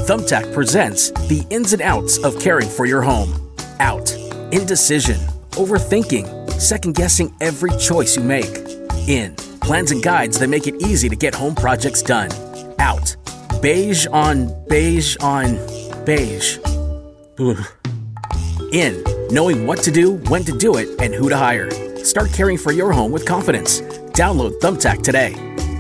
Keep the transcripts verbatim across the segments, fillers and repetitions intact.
Thumbtack presents the ins and outs of caring for your home. Out. Indecision. Overthinking. Second-guessing every choice you make. In. Plans and guides that make it easy to get home projects done. Out. Beige on beige on beige. Ugh. In. Knowing what to do, when to do it, and who to hire. Start caring for your home with confidence. Download Thumbtack today.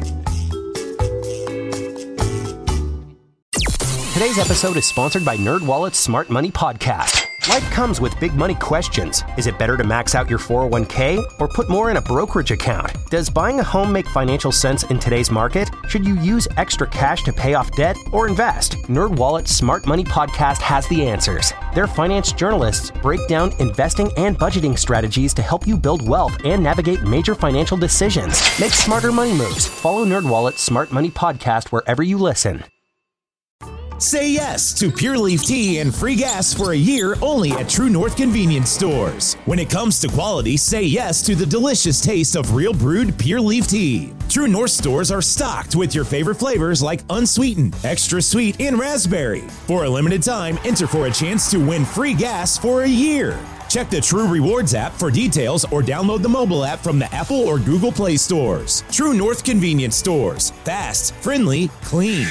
Today's episode is sponsored by NerdWallet's Smart Money Podcast. Life comes with big money questions. Is it better to max out your four oh one k or put more in a brokerage account? Does buying a home make financial sense in today's market? Should you use extra cash to pay off debt or invest? NerdWallet's Smart Money Podcast has the answers. Their finance journalists break down investing and budgeting strategies to help you build wealth and navigate major financial decisions. Make smarter money moves. Follow NerdWallet's Smart Money Podcast wherever you listen. Say yes to Pure Leaf Tea and free gas for a year only at True North Convenience Stores. When it comes to quality, say yes to the delicious taste of real brewed Pure Leaf Tea. True North stores are stocked with your favorite flavors like unsweetened, extra sweet, and raspberry. For a limited time, enter for a chance to win free gas for a year. Check the True Rewards app for details or download the mobile app from the Apple or Google Play stores. True North Convenience Stores. Fast, friendly, clean.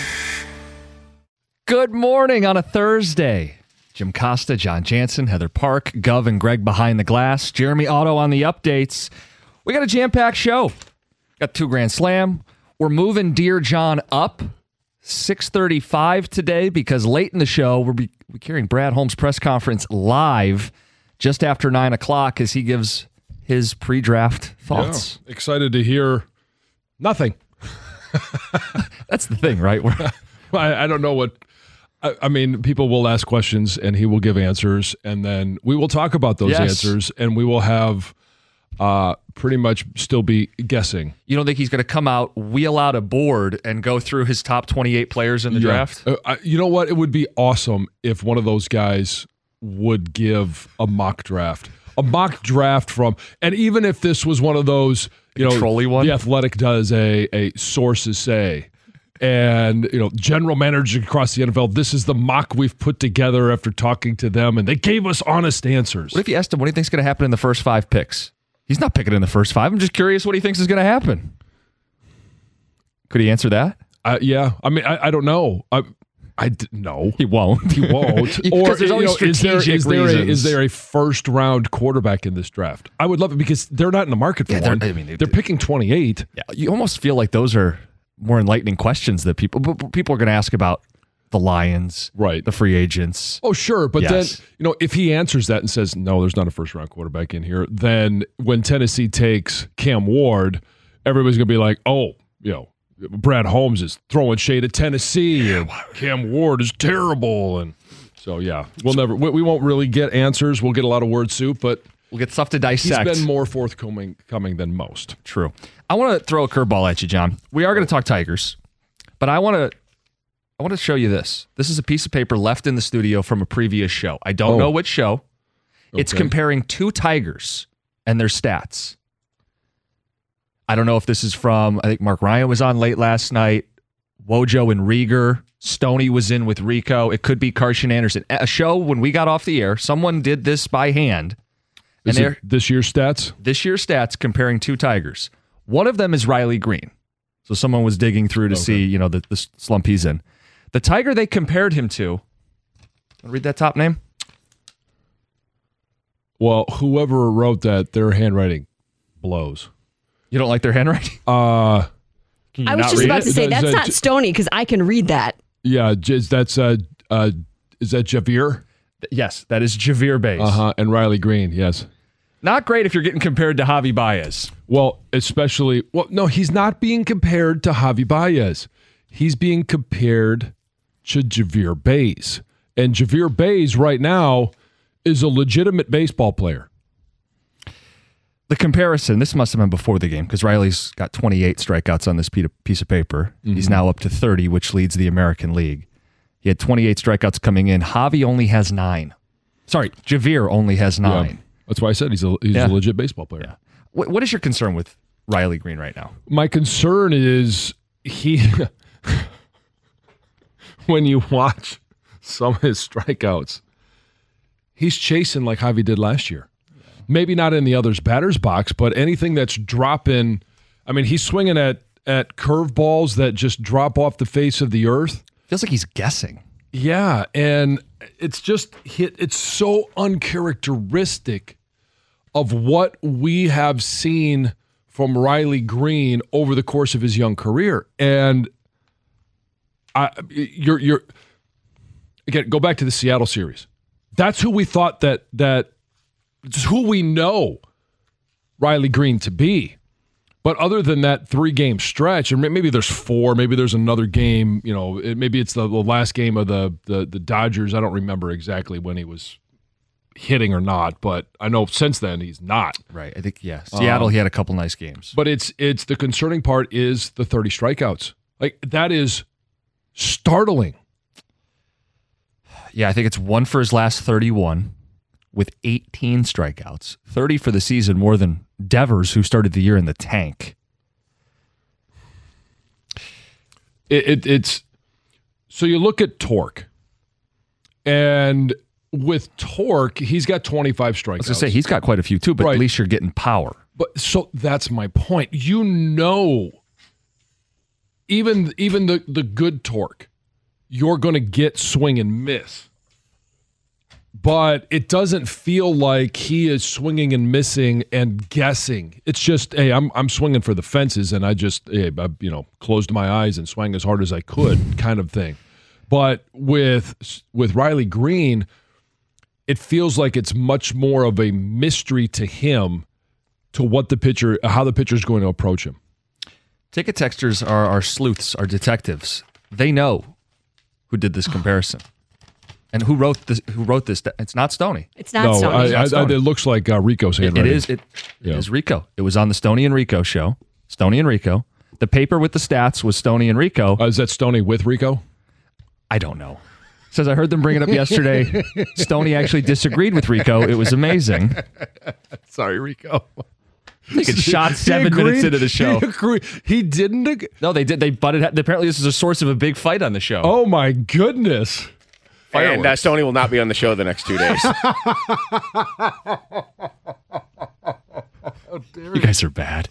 Good morning on a Thursday. Jim Costa, John Jansen, Heather Park, Gov and Greg behind the glass, Jeremy Otto on the updates. We got a jam-packed show. Got two Grand Slam. We're moving Dear John up six thirty-five today because late in the show, we'll be we're carrying Brad Holmes' press conference live just after nine o'clock as he gives his pre-draft thoughts. Yeah, excited to hear nothing. That's the thing, right? We're, I, I don't know what... I, I mean, people will ask questions and he will give answers, and then we will talk about those yes. answers, and we will have uh, pretty much still be guessing. You don't think he's going to come out, wheel out a board, and go through his top twenty-eight players in the yeah. draft? Uh, I, you know what? It would be awesome if one of those guys would give a mock draft. A mock draft from, and even if this was one of those, you know, Trolley one? The Athletic does a, a sources say. And, you know, general managers across the N F L, this is the mock we've put together after talking to them, and they gave us honest answers. What if you asked him what do you think is going to happen in the first five picks? He's not picking in the first five. I'm just curious what he thinks is going to happen. Could he answer that? Uh, yeah. I mean, I, I don't know. I, I no. He won't. He won't. Or there's always you know, strategic is there, is there reasons. A, is there a first-round quarterback in this draft? I would love it because they're not in the market for Yeah, one. they're- I mean, they- they're picking twenty-eight. Yeah, you almost feel like those are more enlightening questions that people but people are going to ask about the Lions, right? The free agents. Oh, sure, but Yes. then you know if he answers that and says no, there's not a first round quarterback in here. Then when Tennessee takes Cam Ward, everybody's gonna be like, oh, you know, Brad Holmes is throwing shade at Tennessee, and Cam Ward is terrible, and so yeah, we'll never we, we won't really get answers. We'll get a lot of word soup, but we'll get stuff to dissect. He's been more forthcoming coming than most. True. I want to throw a curveball at you, John. We are going to talk Tigers, but I want to I want to show you this. This is a piece of paper left in the studio from a previous show. I don't Oh. know which show. It's Okay. comparing two Tigers and their stats. I don't know if this is from, I think Mark Ryan was on late last night, Wojo and Rieger, Stoney was in with Rico. It could be Carson Anderson. A show when we got off the air, someone did this by hand. Is and it this year's stats? This year's stats comparing two Tigers. One of them is Riley Green. So someone was digging through to Okay. see, you know, the, the slump he's in. The Tiger they compared him to, wanna read that top name? Well, whoever wrote that, their handwriting blows. You don't like their handwriting? Uh, Can you I was not just read about it? to say, Does that's that not j- Stoney because I can read that. yeah, j- that's uh, uh, is that Javier? Yes, that is Javier Baez. Uh huh. And Riley Green, yes. Not great if you're getting compared to Javi Baez. Well, especially, well, no, he's not being compared to Javi Baez. He's being compared to Javier Baez. And Javier Baez right now is a legitimate baseball player. The comparison, this must have been before the game because Riley's got twenty-eight strikeouts on this piece of paper. Mm-hmm. He's now up to thirty, which leads the American League. He had twenty-eight strikeouts coming in. Javi only has nine. Sorry, Javier only has nine. Yeah. That's why I said he's a he's Yeah. a legit baseball player. Yeah. What, what is your concern with Riley Green right now? My concern is he when you watch some of his strikeouts, he's chasing like Javi did last year. Maybe not in the other's batter's box, but anything that's dropping. I mean, he's swinging at, at curveballs that just drop off the face of the earth. Feels like he's guessing. Yeah, and it's just hit. It's so uncharacteristic of what we have seen from Riley Green over the course of his young career. And I, you're, you're again, go back to the Seattle series. That's who we thought that that. It's who we know Riley Green to be. But other than that three-game stretch, and maybe there's four, maybe there's another game, you know, it, maybe it's the, the last game of the, the the Dodgers. I don't remember exactly when he was hitting or not, but I know since then he's not. Right. I think, yeah. Seattle, um, he had a couple nice games. But it's it's the concerning part is the thirty strikeouts. Like, that is startling. Yeah, I think it's one for his last thirty-one. With eighteen strikeouts, thirty for the season, more than Devers, who started the year in the tank. It, it, it's so you look at Torque, and with Torque, he's got twenty-five strikeouts. I was going to say, he's got quite a few too, but right. At least you're getting power. But so that's my point. You know, even even the, the good Torque, you're going to get swing and miss. But it doesn't feel like he is swinging and missing and guessing. It's just, hey, I'm I'm swinging for the fences, and I just, hey, I, you know, closed my eyes and swung as hard as I could, kind of thing. But with with Riley Green, it feels like it's much more of a mystery to him, to what the pitcher, how the pitcher is going to approach him. Ticket texters are our sleuths, our detectives. They know who did this comparison. And who wrote this? Who wrote this? It's not Stoney. It's not no, Stoney. I, it's not I, Stoney. I, it looks like uh, Rico's handwriting. It is. It, yeah. it is Rico. It was on the Stoney and Rico show. Stoney and Rico. The paper with the stats was Stoney and Rico. Uh, is that Stoney with Rico? I don't know. Says I heard them bring it up yesterday. Stoney actually disagreed with Rico. It was amazing. Sorry, Rico. They get shot seven minutes into the show. He, agreed. He didn't. Ag- no, they did. They butted. Apparently, this is a source of a big fight on the show. Oh my goodness. Fireworks. And uh, Stoney will not be on the show the next two days. You guys are bad.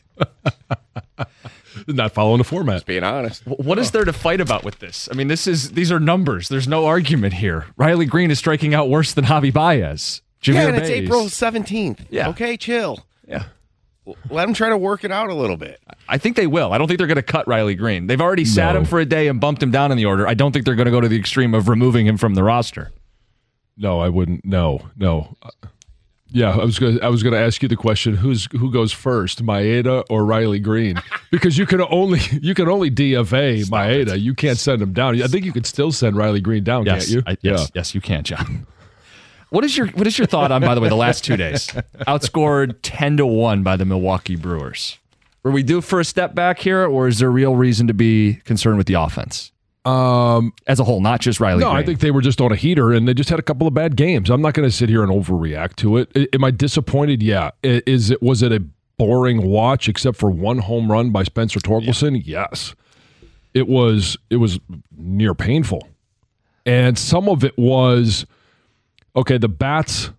Not following the format. Just being honest. What is there to fight about with this? I mean, this is these are numbers. There's no argument here. Riley Green is striking out worse than Javi Baez. Javier yeah, and it's Baez. April seventeenth. Yeah. Okay, chill. Yeah. Let them try to work it out a little bit. I think they will. I don't think they're going to cut Riley Green. They've already sat no. him for a day and bumped him down in the order. I don't think they're going to go to the extreme of removing him from the roster. No, I wouldn't. No, no. Uh, yeah, I was going. I was going to ask you the question: Who's who goes first, Maeda or Riley Green? Because you can only you can only D F A Stop Maeda. It. You can't send him down. I think you could still send Riley Green down, yes, can't you? I, yes, yeah. yes, you can, John. What is your What is your thought on, by the way, the last two days? Outscored ten to one by the Milwaukee Brewers. Were we due for a step back here, or is there real reason to be concerned with the offense um, as a whole, not just Riley No, Green? I think they were just on a heater, and they just had a couple of bad games. I'm not going to sit here and overreact to it. I, am I disappointed? Yeah. Is it Was it a boring watch except for one home run by Spencer Torkelson? Yeah. Yes. It was. It was near painful, and some of it was okay. The bats.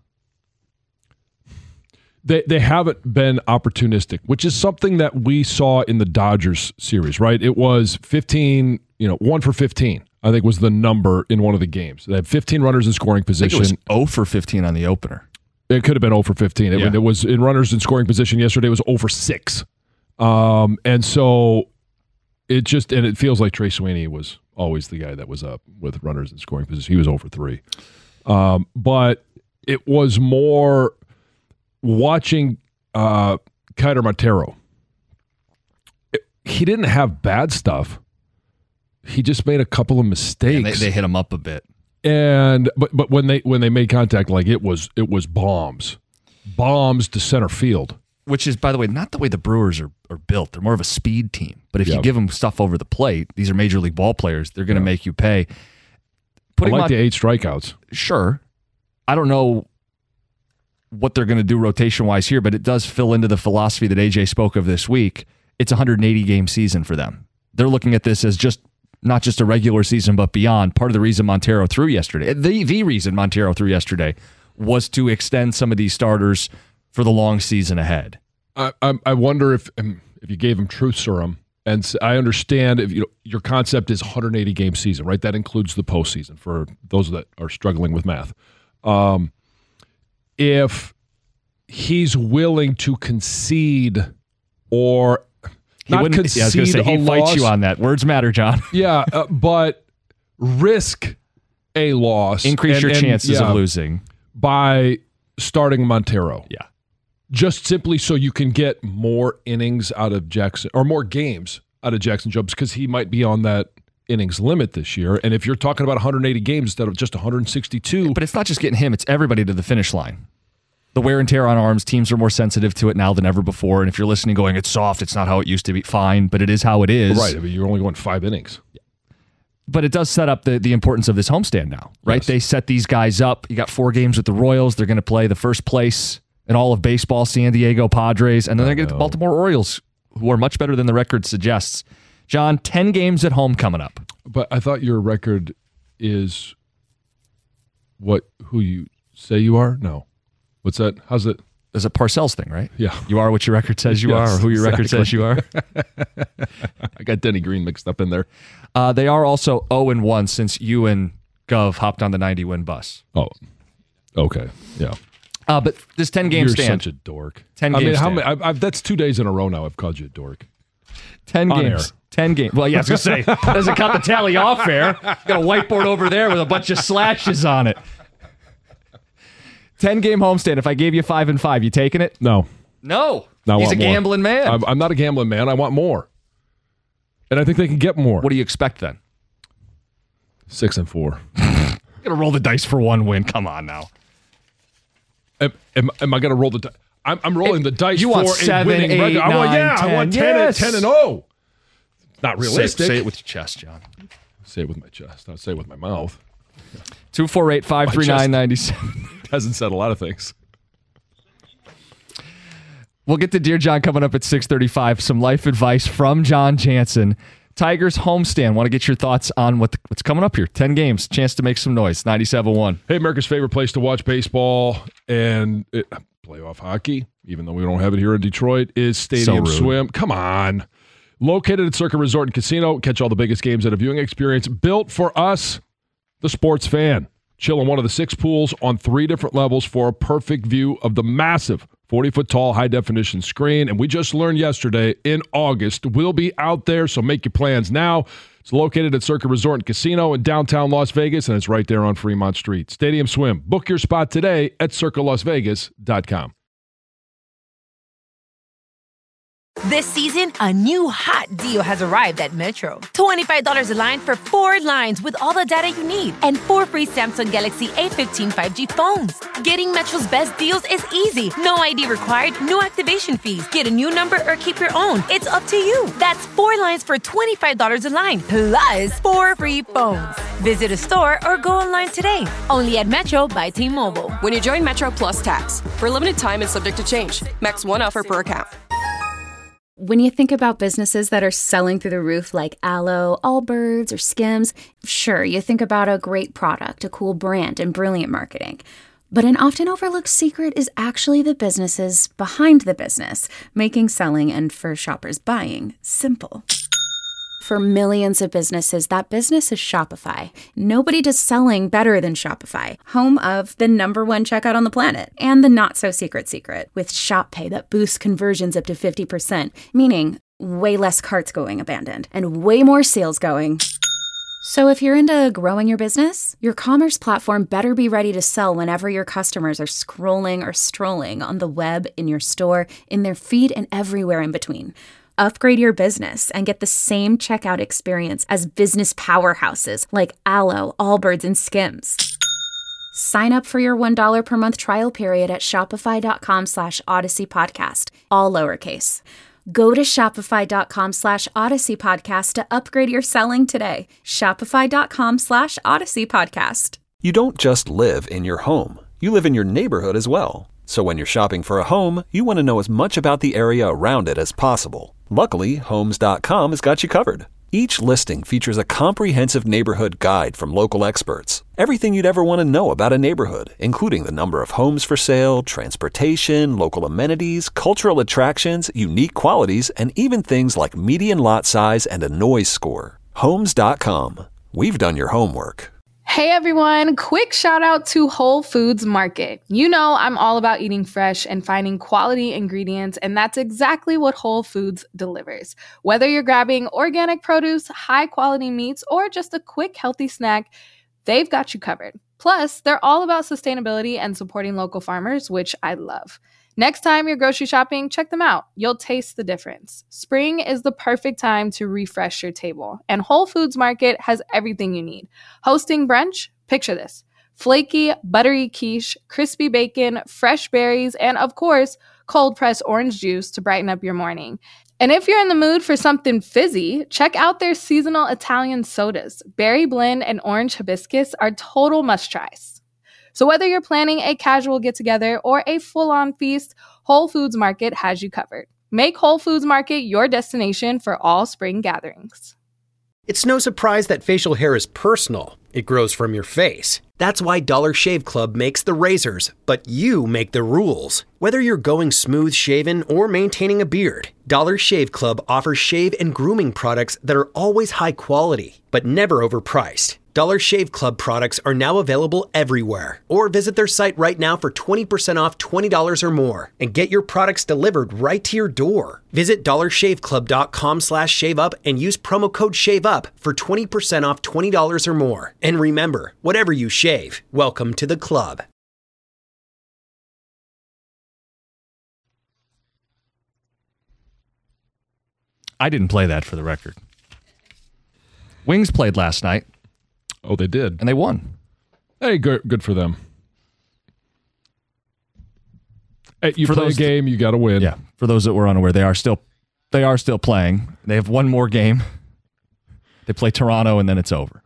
They they haven't been opportunistic, which is something that we saw in the Dodgers series, right? It was fifteen, you know, one for fifteen, I think was the number in one of the games. They had fifteen runners in scoring position. I think it was zero for fifteen on the opener. It could have been zero for fifteen. It, yeah. it was in runners in scoring position yesterday. It was zero for six. Um, and so it just, and it feels like Trey Sweeney was always the guy that was up with runners in scoring position. He was zero for three. Um, but it was more watching uh, Keider Montero. It, he didn't have bad stuff. He just made a couple of mistakes. They, they hit him up a bit. And but but when they when they made contact, like it was it was bombs, bombs to center field. Which is, by the way, not the way the Brewers are, are built. They're more of a speed team. But if yeah. you give them stuff over the plate, these are major league ball players. They're going to yeah. make you pay. Putting I like Mont- the eight strikeouts. Sure, I don't know what they're going to do rotation wise here, but it does fill into the philosophy that A J spoke of this week. It's a one hundred eighty game season for them. They're looking at this as just not just a regular season, but beyond. Part of the reason Montero threw yesterday, the, the reason Montero threw yesterday was to extend some of these starters for the long season ahead. I, I, I wonder if if you gave him truth serum, and I understand if you know, your concept is one hundred eighty game season, right? That includes the postseason for those that are struggling with math. Um, if he's willing to concede or he not concede yeah, I was gonna say, he a fights loss, you on that. Words matter, John. yeah, uh, but risk a loss, increase and, your and, chances yeah, of losing by starting Montero. Yeah. Just simply so you can get more innings out of Jackson, or more games out of Jackson Jones, because he might be on that innings limit this year. And if you're talking about one hundred eighty games instead of just one hundred sixty-two. But it's not just getting him, it's everybody to the finish line. The wear and tear on arms, teams are more sensitive to it now than ever before. And if you're listening going, it's soft, it's not how it used to be, fine, but it is how it is. Right, I mean, you're only going five innings. But it does set up the, the importance of this homestand now, right? Yes. They set these guys up. You got four games with the Royals. They're going to play the first place in all of baseball, San Diego Padres, and then they're going to get the Baltimore Orioles, who are much better than the record suggests. John, ten games at home coming up. But I thought your record is what who you say you are? No. What's that? How's it? There's a Parcells thing, right? Yeah. You are what your record says you Yes, are, or who your exactly. record says you are. I got Denny Green mixed up in there. Uh, they are also oh and one since you and Gov hopped on the ninety-win bus. Oh, okay. Yeah. Uh, but this ten-game You're stand. such a dork. ten I game mean, how stand. many? I've, I've, that's two days in a row now I've called you a dork. ten On games. air. ten games. Well, yeah, I was going to say, doesn't count the tally off air. Got a whiteboard over there with a bunch of slashes on it. ten-game homestand. If I gave you five and five, you taking it? No. No. No, I He's a want more. gambling man. I'm, I'm not a gambling man. I want more. And I think they can get more. What do you expect then? Six and four. You're going to roll the dice for one win. Come on now. Am, am, am I going to roll the dice? I'm, I'm rolling the dice You for want a seven, winning eight, record. I want, nine, yeah, I ten. want ten, Yes. and, ten and oh. Not Say, realistic. say it with your chest, John. Say it with my chest. Not say it with my mouth. two four eight, five three nine, nine seven. Hasn't said a lot of things. We'll get to Dear John coming up at six thirty-five. Some life advice from John Jansen. Tigers homestand. Want to get your thoughts on what the, what's coming up here. ten games. Chance to make some noise. ninety-seven point one. Hey, America's favorite place to watch baseball and it, playoff hockey, even though we don't have it here in Detroit, is Stadium So rude. Swim. Come on. Located at Circa Resort and Casino. Catch all the biggest games at a viewing experience built for us, the sports fan. Chill in one of the six pools on three different levels for a perfect view of the massive forty-foot tall high-definition screen. And we just learned yesterday, in August, we'll be out there, so make your plans now. It's located at Circa Resort and Casino in downtown Las Vegas, and it's right there on Fremont Street. Stadium Swim. Book your spot today at circa las vegas dot com. This season, a new hot deal has arrived at Metro. twenty-five dollars a line for four lines with all the data you need and four free Samsung Galaxy A fifteen five G phones. Getting Metro's best deals is easy. No I D required, no activation fees. Get a new number or keep your own. It's up to you. That's four lines for twenty-five dollars a line, plus four free phones. Visit a store or go online today. Only at Metro by T-Mobile. When you join Metro Plus Tax, for a limited time and subject to change. Max one offer per account. When you think about businesses that are selling through the roof like Aloe, Allbirds, or Skims, sure, you think about a great product, a cool brand, and brilliant marketing. But an often overlooked secret is actually the businesses behind the business, making selling and for shoppers buying simple. For millions of businesses, that business is Shopify. Nobody does selling better than Shopify, home of the number one checkout on the planet and the not-so-secret secret with Shop Pay that boosts conversions up to fifty percent, meaning way less carts going abandoned and way more sales going. So if you're into growing your business, your commerce platform better be ready to sell whenever your customers are scrolling or strolling on the web, in your store, in their feed, and everywhere in between. Upgrade your business and get the same checkout experience as business powerhouses like Aloe, Allbirds, and Skims. Sign up for your one dollar per month trial period at shopify.com slash Odyssey Podcast, all lowercase. Go to shopify.com slash Odyssey Podcast to upgrade your selling today. Shopify.com slash Odyssey Podcast. You don't just live in your home. You live in your neighborhood as well. So when you're shopping for a home, you want to know as much about the area around it as possible. Luckily, Homes dot com has got you covered. Each listing features a comprehensive neighborhood guide from local experts. Everything you'd ever want to know about a neighborhood, including the number of homes for sale, transportation, local amenities, cultural attractions, unique qualities, and even things like median lot size and a noise score. Homes dot com. We've done your homework. Hey everyone, quick shout out to Whole Foods Market. You know I'm all about eating fresh and finding quality ingredients, and that's exactly what Whole Foods delivers. Whether you're grabbing organic produce, high quality meats, or just a quick healthy snack, they've got you covered. Plus, they're all about sustainability and supporting local farmers, which I love. Next time you're grocery shopping, check them out. You'll taste the difference. Spring is the perfect time to refresh your table, and Whole Foods Market has everything you need. Hosting brunch? Picture this. Flaky, buttery quiche, crispy bacon, fresh berries, and of course, cold-pressed orange juice to brighten up your morning. And if you're in the mood for something fizzy, check out their seasonal Italian sodas. Berry blend and orange hibiscus are total must-tries. So whether you're planning a casual get-together or a full-on feast, Whole Foods Market has you covered. Make Whole Foods Market your destination for all spring gatherings. It's no surprise that facial hair is personal. It grows from your face. That's why Dollar Shave Club makes the razors, but you make the rules. Whether you're going smooth shaven or maintaining a beard, Dollar Shave Club offers shave and grooming products that are always high quality, but never overpriced. Dollar Shave Club products are now available everywhere. Or visit their site right now for twenty percent off twenty dollars or more and get your products delivered right to your door. Visit dollarshaveclub.com slash shave up and use promo code SHAVEUP for twenty percent off twenty dollars or more. And remember, whatever you shave, welcome to the club. I didn't play that for the record. Wings played last night. Oh, they did. And they won. Hey, good, good for them. Hey, you for play those a game, you got to win. Yeah. For those that were unaware, they are still they are still playing. They have one more game. They play Toronto, and then it's over.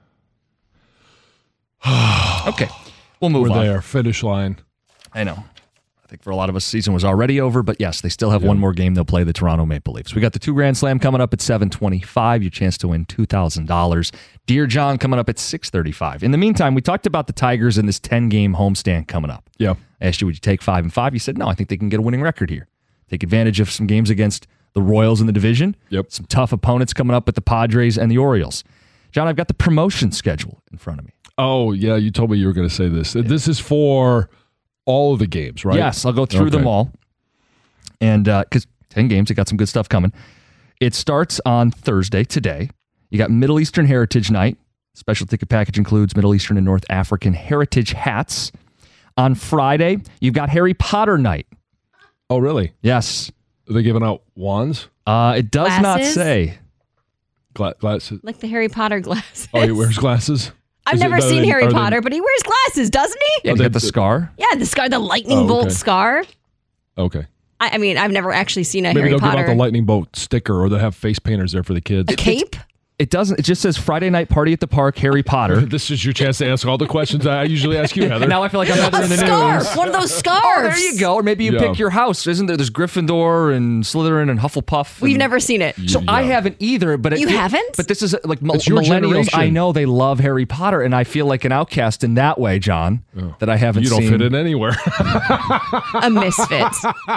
Okay. We'll move We're on. there. Finish line. I know. I think for a lot of us, the season was already over, but yes, they still have Yeah. one more game. They'll play the Toronto Maple Leafs. We got the two Grand Slam coming up at seven twenty-five. Your chance to win two thousand dollars. Dear John coming up at six thirty-five. In the meantime, we talked about the Tigers in this ten-game homestand coming up. Yeah. I asked you, would you take five and five? You said, no, I think they can get a winning record here. Take advantage of some games against the Royals in the division. Yep. Some tough opponents coming up with the Padres and the Orioles. John, I've got the promotion schedule in front of me. Oh, yeah, you told me you were going to say this. Yeah. This is for all of the games, right? Yes, I'll go through okay. them all. And because uh, ten games, it got some good stuff coming. It starts on Thursday, today. You got Middle Eastern Heritage Night. Special ticket package includes Middle Eastern and North African heritage hats. On Friday, you've got Harry Potter Night. Oh, really? Yes. Are they giving out wands? Uh, it does Glasses? not say. Gla- glasses? Like the Harry Potter glasses. Oh, he wears glasses? I've Is never it- seen they- Harry are they- Potter, but he wears glasses, doesn't he? Yeah, you got the scar. Yeah, the scar, the lightning Oh, bolt okay. scar. Okay. I, I mean, I've never actually seen a Maybe Harry they'll Potter. give out the lightning bolt sticker, or they'll have face painters there for the kids. A cape? It doesn't. It just says Friday night party at the park, Harry Potter. This is your chance to ask all the questions I usually ask you, Heather. Now I feel like I'm Heather in the scarf. news. One of those scarves. Oh, there you go. Or maybe you Yeah. pick your house. Isn't there? There's Gryffindor and Slytherin and Hufflepuff. We've and- never seen it. So Yeah. I haven't either. But it You feel- haven't? But this is like mil- It's your millennials. generation. I know they love Harry Potter, and I feel like an outcast in that way, John. Oh. That I haven't. You don't seen. fit in anywhere. A misfit.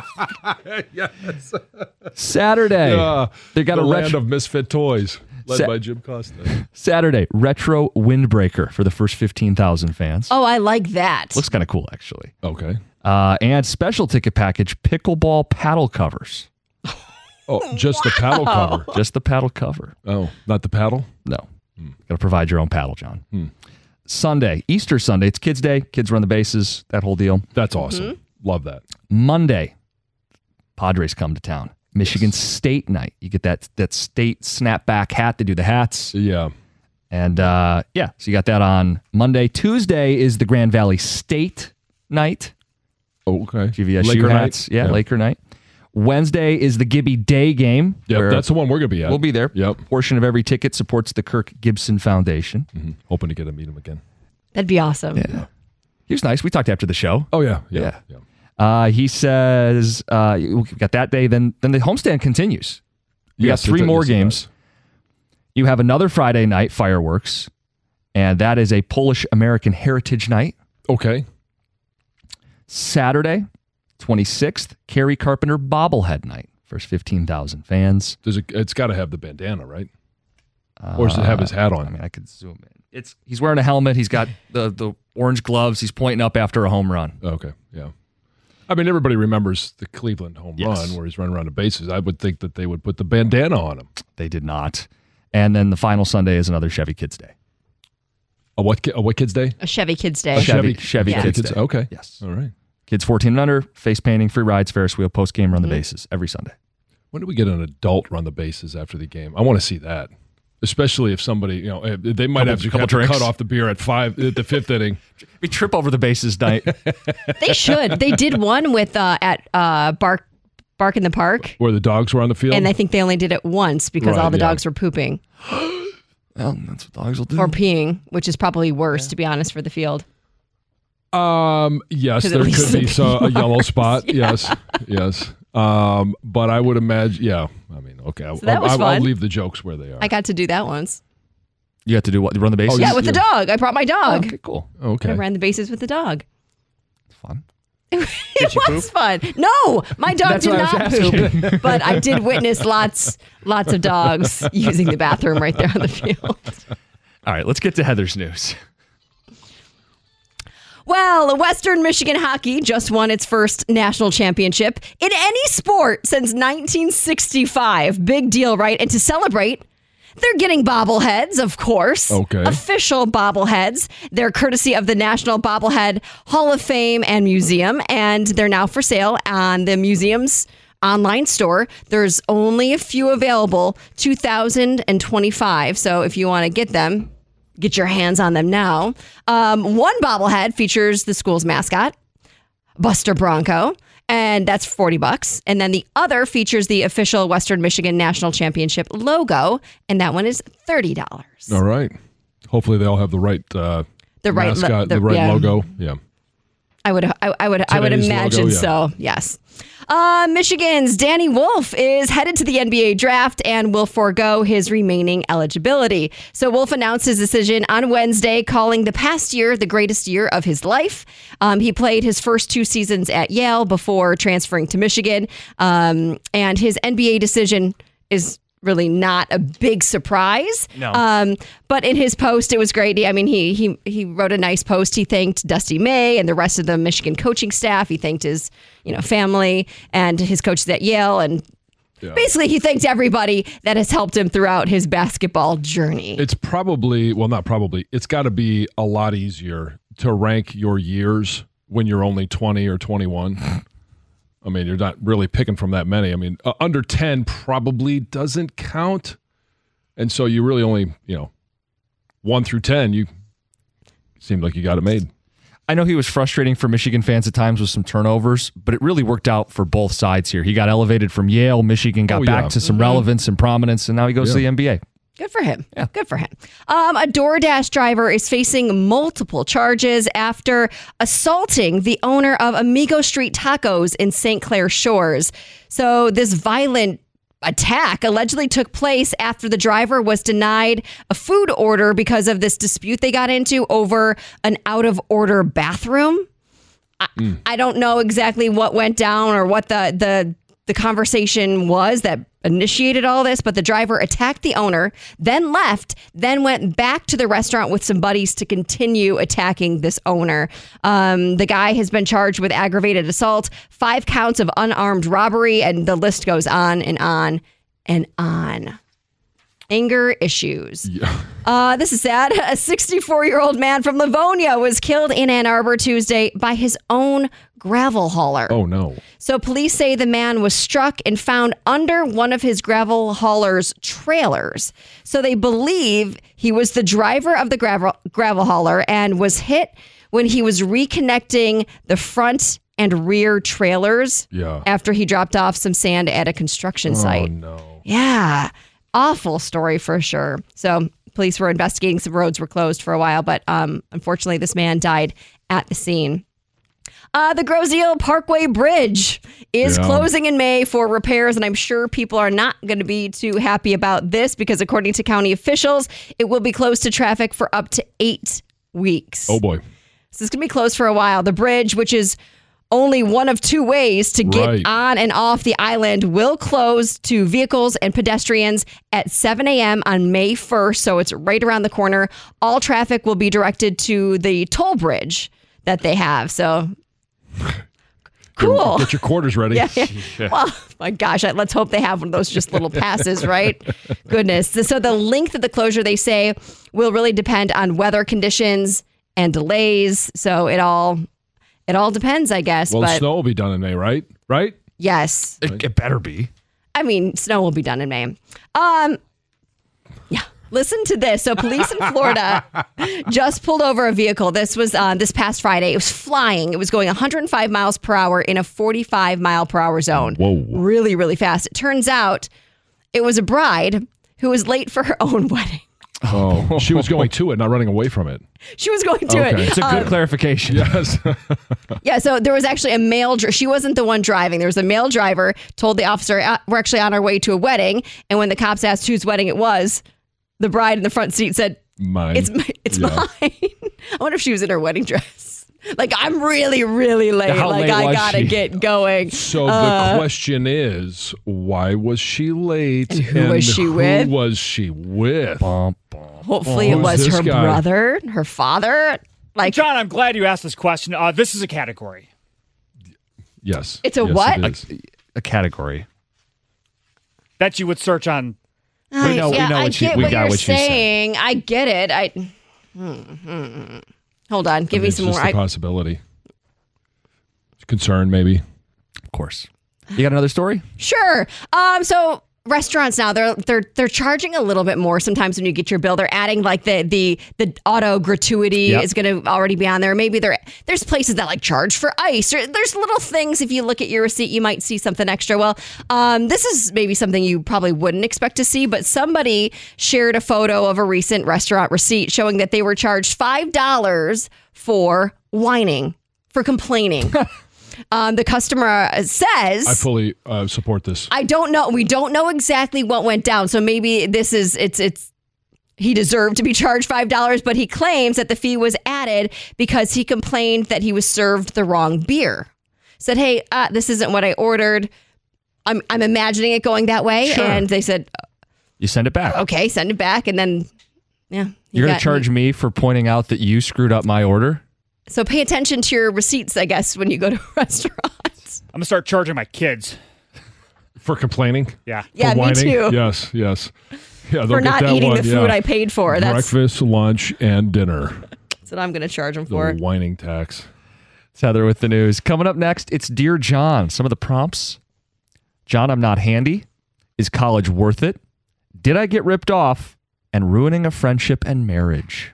Yes. Saturday, Yeah. they got the a land retro- of misfit toys, led Sa- by Jim Costa. Saturday retro windbreaker for the first fifteen thousand fans. Oh, I like that. Looks kind of cool, actually. Okay. Uh, and special ticket package pickleball paddle covers. Oh, just the paddle cover. Just the paddle cover. Oh, not the paddle? No. Got to provide your own paddle, John. Hmm. Sunday, Easter Sunday. It's Kids Day. Kids run the bases. That whole deal. That's awesome. Love that. Monday, Padres come to town. Michigan State night. You get that that state snapback hat. They do the hats. Yeah. And uh, yeah, so you got that on Monday. Tuesday is the Grand Valley State night. Oh, okay. G V S U Laker hats. night? Yeah, Yeah. Laker night. Wednesday is the Gibby Day game. Yep, where that's the one we're going to be at. We'll be there. Yep. Portion of every ticket supports the Kirk Gibson Foundation. Mm-hmm. Hoping to get to meet him again. That'd be awesome. Yeah. He was nice. We talked after the show. Oh, yeah. Yeah. Yeah. Uh, he says, uh, we got that day. Then then the homestand continues. We Yes, got three it- more yes, it games. You have another Friday night fireworks, and that is a Polish American Heritage Night. Okay. Saturday, twenty-sixth, Kerry Carpenter Bobblehead Night. First fifteen thousand fans. Does it, it's got to have the bandana, right? Uh, or does it have his hat on? I mean, I could zoom in. It's He's wearing a helmet. He's got the, the orange gloves. He's pointing up after a home run. Okay, yeah. I mean, everybody remembers the Cleveland home Yes. run where he's running around the bases. I would think that they would put the bandana on him. They did not. And then the final Sunday is another Chevy Kids Day. A what, ki- a what Kids Day? A Chevy Kids Day. A Chevy, Chevy Yeah. Kids Kids Day. Okay. Yes. All right. Kids fourteen and under, face painting, free rides, Ferris wheel, post game, run the bases every Sunday. When do we get an adult run the bases after the game? I want to see that. Especially if somebody, you know, eh, they might Couple- have to, couple have to drinks. cut off the beer at five at the fifth inning. We trip over the bases night. They should. They did one with uh, at uh, Bark Bark in the Park, Where the dogs were on the field. and I think they only did it once because Right, all the yeah. dogs were pooping Well, that's what dogs will do. or peeing, which is probably worse, to be honest, for the field. Um. Yes, 'Cause at there least could be the so, a yellow spot. Yeah. Yes. Yes. Um. But I would imagine. Yeah. I mean. Okay. I'll, So that was I'll, I'll fun. leave the jokes where they are. I got to do that once. You have to do what? Run the bases? yeah, with the dog. I brought my dog. Okay, cool. Okay. I ran the bases with the dog. Fun. It was fun. No, my dog That's did what I not was poop, but I did witness lots, lots of dogs using the bathroom right there on the field. All right, let's get to Heather's news. Well, Western Michigan hockey just won its first national championship in any sport since nineteen sixty-five. Big deal, right? And to celebrate, they're getting bobbleheads, of course. Okay. Official bobbleheads. They're courtesy of the National Bobblehead Hall of Fame and Museum, and they're now for sale on the museum's online store. There's only a few available, two thousand twenty-five. So if you want to get them, get your hands on them now. Um, one bobblehead features the school's mascot, Buster Bronco, and that's forty bucks. And then the other features the official Western Michigan National Championship logo, and that one is thirty dollars. All right. Hopefully they all have the right uh, The right lo- mascot, the- the, right yeah. logo. Yeah. I would, I, I would, I would Today's imagine logo, yeah. so. Yes. Uh, Michigan's Danny Wolf is headed to the N B A draft and will forego his remaining eligibility. So Wolf announced his decision on Wednesday, calling the past year the greatest year of his life. Um, he played his first two seasons at Yale before transferring to Michigan, um, and his N B A decision is really not a big surprise. No. Um, but in his post, it was great. I mean, he he he wrote a nice post. He thanked Dusty May and the rest of the Michigan coaching staff. He thanked his, you know, family and his coaches at Yale. And Yeah. basically, he thanked everybody that has helped him throughout his basketball journey. It's probably, well, not probably, it's got to be a lot easier to rank your years when you're only twenty or twenty-one. I mean, you're not really picking from that many. I mean, uh, under ten probably doesn't count. And so you really only, you know, one through ten, you seemed like you got it made. I know he was frustrating for Michigan fans at times with some turnovers, but it really worked out for both sides here. He got elevated from Yale. Michigan got Oh, back yeah. to some Mm-hmm. relevance and prominence, and now he goes to Yeah. the N B A. Good for him. Yeah. Good for him. Um, a DoorDash driver is facing multiple charges after assaulting the owner of Amigo Street Tacos in Saint Clair Shores. So this violent attack allegedly took place after the driver was denied a food order because of this dispute they got into over an out-of-order bathroom. I, I don't know exactly what went down or what the the the conversation was that initiated all this, but the driver attacked the owner, then left, then went back to the restaurant with some buddies to continue attacking this owner. Um, the guy has been charged with aggravated assault, five counts of unarmed robbery, and the list goes on and on and on. Anger issues. Yeah. Uh, this is sad. A sixty-four-year-old man from Livonia was killed in Ann Arbor Tuesday by his own gravel hauler. Oh, no. So police say the man was struck and found under one of his gravel hauler's trailers. So they believe he was the driver of the gravel, gravel hauler and was hit when he was reconnecting the front and rear trailers Yeah. after he dropped off some sand at a construction site. Oh, no. Yeah. Awful story for sure. So police were investigating. Some roads were closed for a while, but um, unfortunately, this man died at the scene. Uh, the Groseal Parkway Bridge is Yeah. closing in May for repairs, and I'm sure people are not going to be too happy about this because according to county officials, it will be closed to traffic for up to eight weeks. Oh, boy. So it's going to be closed for a while. The bridge, which is only one of two ways to get Right. on and off the island, will close to vehicles and pedestrians at seven a.m. on May first. So it's right around the corner. All traffic will be directed to the toll bridge that they have. So cool. Get your quarters ready. Yeah, yeah. Well, my gosh, I- let's hope they have one of those just little passes, right? Goodness. So the length of the closure, they say, will really depend on weather conditions and delays. So it all it all depends, I guess. Well, but the snow will be done in May, right? Right? yes, It, it better be. I mean, snow will be done in May. Um, yeah. Listen to this. So police in Florida just pulled over a vehicle. This was uh, this past Friday. It was flying. It was going one hundred five miles per hour in a forty-five mile per hour zone. Whoa. Really, really fast. It turns out it was a bride who was late for her own wedding. Oh, she was going to it, not running away from it. She was going to Okay. it. It's a good Um, clarification. Yes. Yeah, so there was actually a male, dri- she wasn't the one driving. There was a male driver, told the officer, uh, we're actually on our way to a wedding. And when the cops asked whose wedding it was, the bride in the front seat said, Mine. it's, my- it's Yeah. mine. I wonder if she was in her wedding dress. Like, I'm really, really late. How like, late I was gotta she? get going. So Uh, the question is, why was she late? And who was she who with? was she with? Bum, bum. Hopefully it Who's was this her guy? brother, her father. Like, John, I'm glad you asked this question. Uh, this is a category. Yes. It's a Yes, what? it is. A category. That you would search on. I, know- we yeah, know I what you- get we what got you're what you said. saying. I get it. I hmm, hmm, hmm. Hold on. Give I mean, me it's some just more. a I, possibility. Concern, maybe. Of course. You got another story? Sure. Um. So restaurants now they're they're they're charging a little bit more sometimes when you get your bill. They're adding like the the the auto gratuity Yep. is going to already be on there. Maybe there there's places that like charge for ice or there's little things. If you look at your receipt, you might see something extra. Well, um, this is maybe something you probably wouldn't expect to see, but somebody shared a photo of a recent restaurant receipt showing that they were charged five dollars for whining, for complaining. Um, the customer says, I fully uh, support this. I don't know. We don't know exactly what went down. So maybe this is, it's, it's, he deserved to be charged five dollars, but he claims that the fee was added because he complained that he was served the wrong beer. Said, hey, uh, this isn't what I ordered. I'm, I'm imagining it going that way. Sure. And they said, You send it back. okay, send it back. And then, yeah. he You're going got- to charge me for pointing out that you screwed up my order? So pay attention to your receipts, I guess, when you go to restaurants. I'm gonna start charging my kids. For complaining? Yeah. Yeah, For me whining? too. Yes, yes. Yeah, they'll For get not that eating one, the food yeah. I paid for. That's, Breakfast, lunch, and dinner. that's what I'm going to charge them The for. whining tax. It's Heather with the news. Coming up next, it's Dear John. Some of the prompts. John, I'm not handy. Is college worth it? Did I get ripped off? And ruining a friendship and marriage.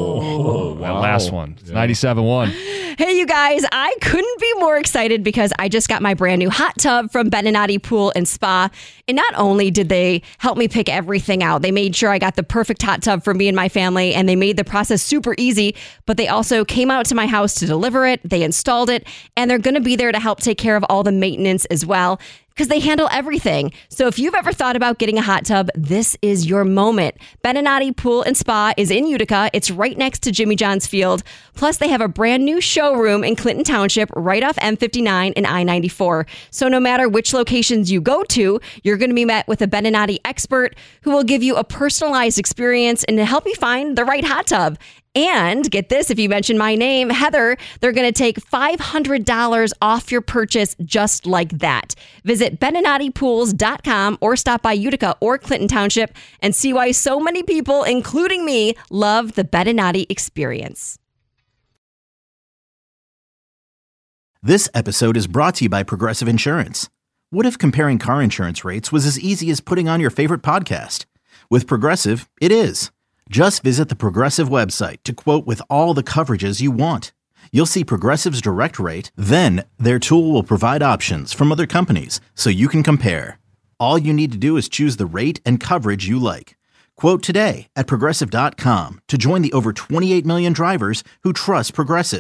Oh, That wow. last one. It's Yeah. ninety-seven point one. Hey, you guys, I couldn't be more excited because I just got my brand new hot tub from Beninati Pool and Spa. And not only did they help me pick everything out, they made sure I got the perfect hot tub for me and my family, and they made the process super easy, but they also came out to my house to deliver it. They installed it, and they're going to be there to help take care of all the maintenance as well, because they handle everything. So if you've ever thought about getting a hot tub, this is your moment. Beninati Pool and Spa is in Utica. It's right next to Jimmy John's Field. Plus, they have a brand new showroom in Clinton Township, right off M fifty-nine and I ninety-four. So no matter which locations you go to, you're going to be met with a Beninati expert who will give you a personalized experience and to help you find the right hot tub. And get this, if you mention my name, Heather, they're going to take five hundred dollars off your purchase just like that. Visit Beninati Pools dot com or stop by Utica or Clinton Township and see why so many people, including me, love the Beninati experience. This episode is brought to you by Progressive Insurance. What if comparing car insurance rates was as easy as putting on your favorite podcast? With Progressive, it is. Just visit the Progressive website to quote with all the coverages you want. You'll see Progressive's direct rate, then their tool will provide options from other companies so you can compare. All you need to do is choose the rate and coverage you like. Quote today at Progressive dot com to join the over twenty-eight million drivers who trust Progressive.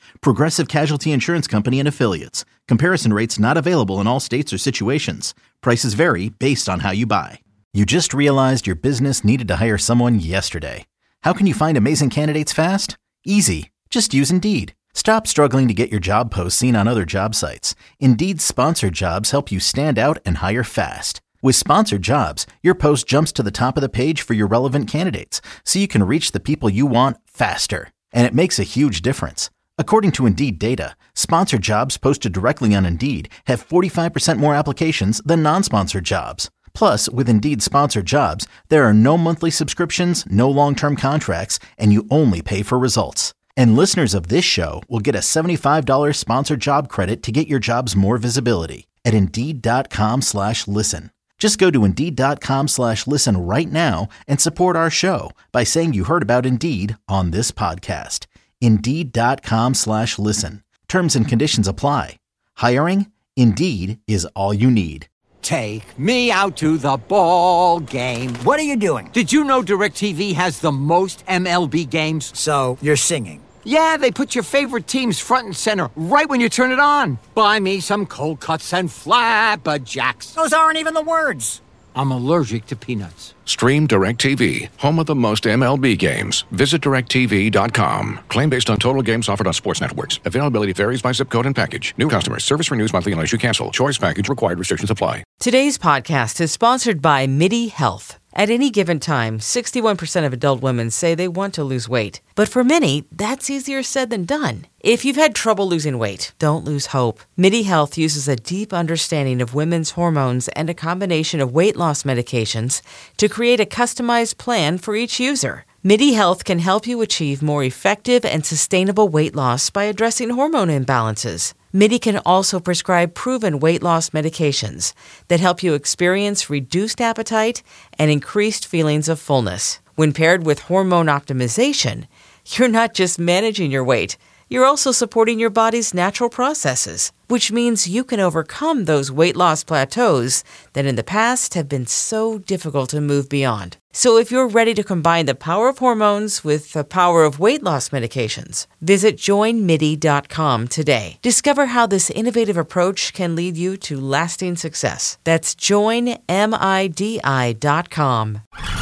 Progressive Casualty Insurance Company and Affiliates. Comparison rates not available in all states or situations. Prices vary based on how you buy. You just realized your business needed to hire someone yesterday. How can you find amazing candidates fast? Easy. Just use Indeed. Stop struggling to get your job posts seen on other job sites. Indeed's sponsored jobs help you stand out and hire fast. With sponsored jobs, your post jumps to the top of the page for your relevant candidates, so you can reach the people you want faster. And it makes a huge difference. According to Indeed data, sponsored jobs posted directly on Indeed have forty-five percent more applications than non-sponsored jobs. Plus, with Indeed sponsored jobs, there are no monthly subscriptions, no long-term contracts, and you only pay for results. And listeners of this show will get a seventy-five dollars sponsored job credit to get your jobs more visibility at Indeed.com slash listen. Just go to Indeed.com slash listen right now and support our show by saying you heard about Indeed on this podcast. Indeed.com slash listen. Terms and conditions apply. Hiring? Indeed is all you need. Take me out to the ball game. What are you doing? Did you know DirecTV has the most M L B games? So, you're singing. Yeah, they put your favorite teams front and center right when you turn it on. Buy me some cold cuts and flabberjacks. Those aren't even the words. I'm allergic to peanuts. Stream DirecTV, home of the most M L B games. Visit direct T V dot com. Claim based on total games offered on sports networks. Availability varies by zip code and package. New customers. Service renews monthly unless you cancel. Choice package required. Restrictions apply. Today's podcast is sponsored by MIDI Health. At any given time, sixty-one percent of adult women say they want to lose weight. But for many, that's easier said than done. If you've had trouble losing weight, don't lose hope. MIDI Health uses a deep understanding of women's hormones and a combination of weight loss medications to create a customized plan for each user. MIDI Health can help you achieve more effective and sustainable weight loss by addressing hormone imbalances. MIDI can also prescribe proven weight loss medications that help you experience reduced appetite and increased feelings of fullness. When paired with hormone optimization, you're not just managing your weight, you're also supporting your body's natural processes, which means you can overcome those weight loss plateaus that in the past have been so difficult to move beyond. So if you're ready to combine the power of hormones with the power of weight loss medications, visit join midi dot com today. Discover how this innovative approach can lead you to lasting success. That's join midi dot com.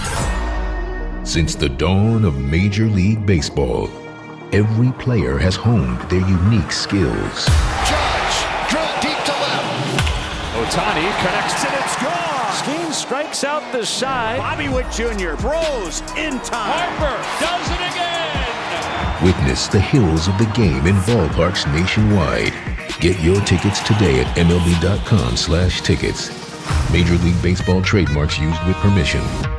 Since the dawn of Major League Baseball, every player has honed their unique skills. Judge, drill deep to left. Ohtani connects and it's gone. Skeen strikes out the side. Bobby Witt Junior throws in time. Harper does it again. Witness the heroes of the game in ballparks nationwide. Get your tickets today at M L B dot com slash tickets. Major League Baseball trademarks used with permission.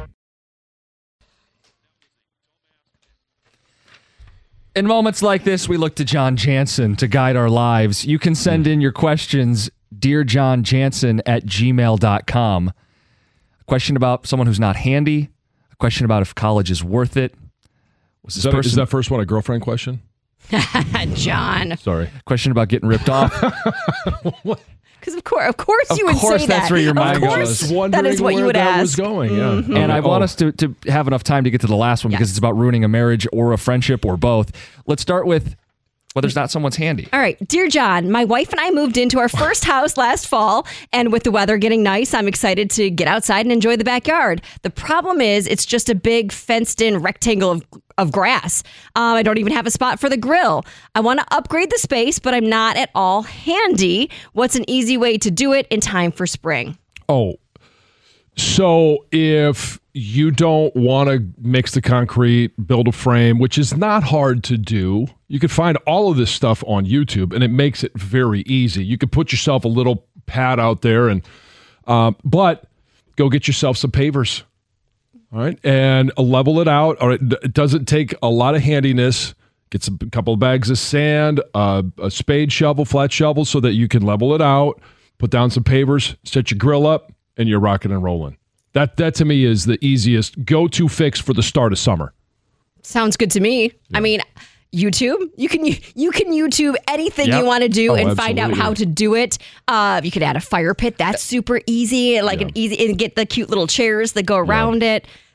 In moments like this, we look to John Jansen to guide our lives. You can send in your questions, dear john jansen at gmail dot com. A question about someone who's not handy. A question about if college is worth it. Was this is, that, person... is that first one a girlfriend question? John. Sorry. Question about getting ripped off. Because of course, of course, of you would course say that's that. where your of mind course, goes. That is what you would that ask. Was going, yeah. Mm-hmm. And I oh. want us to, to have enough time to get to the last one Yes. because it's about ruining a marriage or a friendship or both. Let's start with whether it's not someone's handy. All right. Dear John, my wife and I moved into our first house last fall, and with the weather getting nice, I'm excited to get outside and enjoy the backyard. The problem is it's just a big fenced-in rectangle of, of grass. Um, I don't even have a spot for the grill. I want to upgrade the space, but I'm not at all handy. What's an easy way to do it in time for spring? Oh, so if you don't want to mix the concrete, build a frame, which is not hard to do, you can find all of this stuff on YouTube, and it makes it very easy. You can put yourself a little pad out there, and um, but go get yourself some pavers, all right, and level it out. All right, it doesn't take a lot of handiness. Get some, a couple of bags of sand, uh, a spade shovel, flat shovel, so that you can level it out. Put down some pavers, set your grill up, and you're rocking and rolling. That that to me is the easiest go-to fix for the start of summer. Sounds good to me. Yeah. I mean, YouTube. You can you can YouTube anything yep. you want to do oh, and absolutely. find out how to do it. Uh, you could add a fire pit. That's super easy. Like yeah. an easy and get the cute little chairs that go around yeah. it.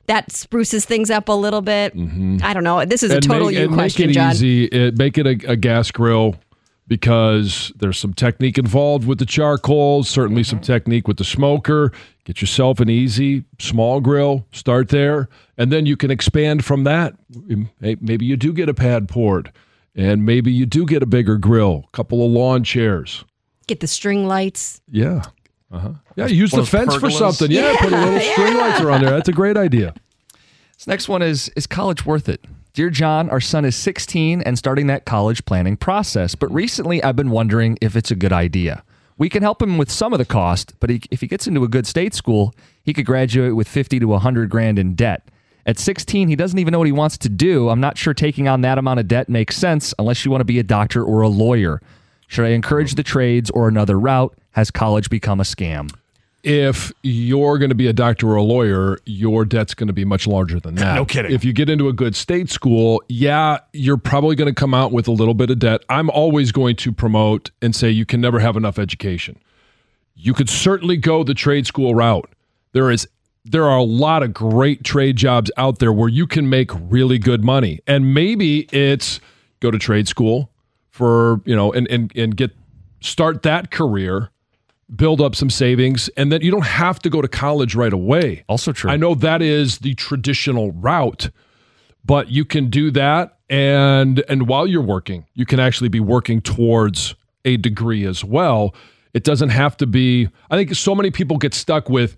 that spruces things up a little bit. Mm-hmm. I don't know. This is a And total make, you and question, make it John. easy. It, make it a, a gas grill because there's some technique involved with the charcoal, certainly some technique with the smoker. Get yourself an easy small grill. Start there, and then you can expand from that. Maybe you do get a pad poured, and maybe you do get a bigger grill, a couple of lawn chairs. Get the string lights. Yeah. Uh-huh. Yeah, use One the of those fence for pergolas. something. Yeah, Yeah, put a little yeah. string lights around there. That's a great idea. This next one is is college worth it? Dear John, our son is sixteen and starting that college planning process, but recently I've been wondering if it's a good idea. We can help him with some of the cost, but he, if he gets into a good state school, he could graduate with fifty to one hundred grand in debt. At sixteen, he doesn't even know what he wants to do. I'm not sure taking on that amount of debt makes sense unless you want to be a doctor or a lawyer. Should I encourage the trades or another route? Has college become a scam? If you're going to be a doctor or a lawyer, your debt's going to be much larger than that. No kidding. If you get into a good state school, yeah, you're probably going to come out with a little bit of debt. I'm always going to promote and say you can never have enough education. You could certainly go the trade school route. There is there are a lot of great trade jobs out there where you can make really good money. And maybe it's go to trade school for, you know, and and and get start that career, build up some savings, and then you don't have to go to college right away. Also true. I know that is the traditional route, but you can do that, and and while you're working, you can actually be working towards a degree as well. It doesn't have to be, I think so many people get stuck with,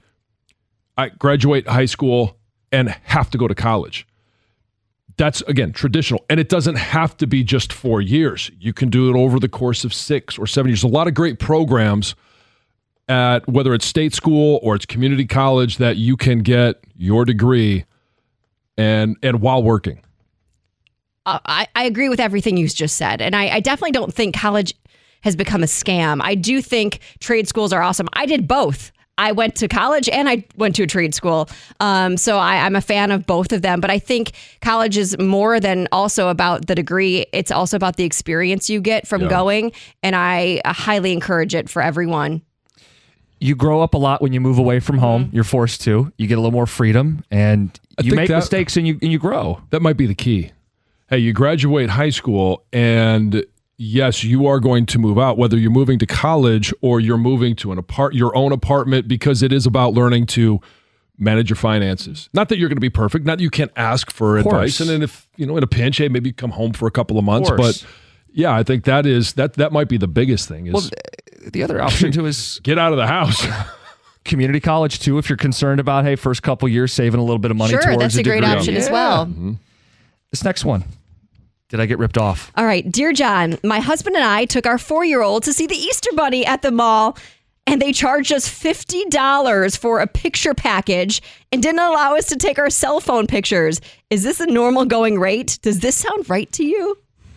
I graduate high school and have to go to college. That's, again, traditional. And it doesn't have to be just four years. You can do it over the course of six or seven years. There's a lot of great programs at whether it's state school or it's community college that you can get your degree and and while working. Uh, I, I agree with everything you just said. And I, I definitely don't think college has become a scam. I do think trade schools are awesome. I did both. I went to college and I went to a trade school. Um, so I, I'm a fan of both of them. But I think college is more than also about the degree. It's also about the experience you get from Yeah. going. And I highly encourage it for everyone. You grow up a lot when you move away from home. You're forced to. You get a little more freedom, and I you think make that- mistakes and you and you grow. That might be the key. Hey, you graduate high school, and yes, you are going to move out, whether you're moving to college or you're moving to an apart your own apartment, because it is about learning to manage your finances. Not that you're going to be perfect, not that you can't ask for Of advice, course. and then if you know in a pinch, hey, maybe you come home for a couple of months. course. But yeah, I think that is that that might be the biggest thing. Is Well, the other option too is get out of the house. Community college too, if you're concerned about, hey, first couple years saving a little bit of money Sure, towards that's a great degree. option as well. Mm-hmm. This next one, did I get ripped off? All right. Dear John, my husband and I took our four-year-old to see the Easter Bunny at the mall, and they charged us fifty dollars for a picture package and didn't allow us to take our cell phone pictures. Is this a normal going rate? Does this sound right to you?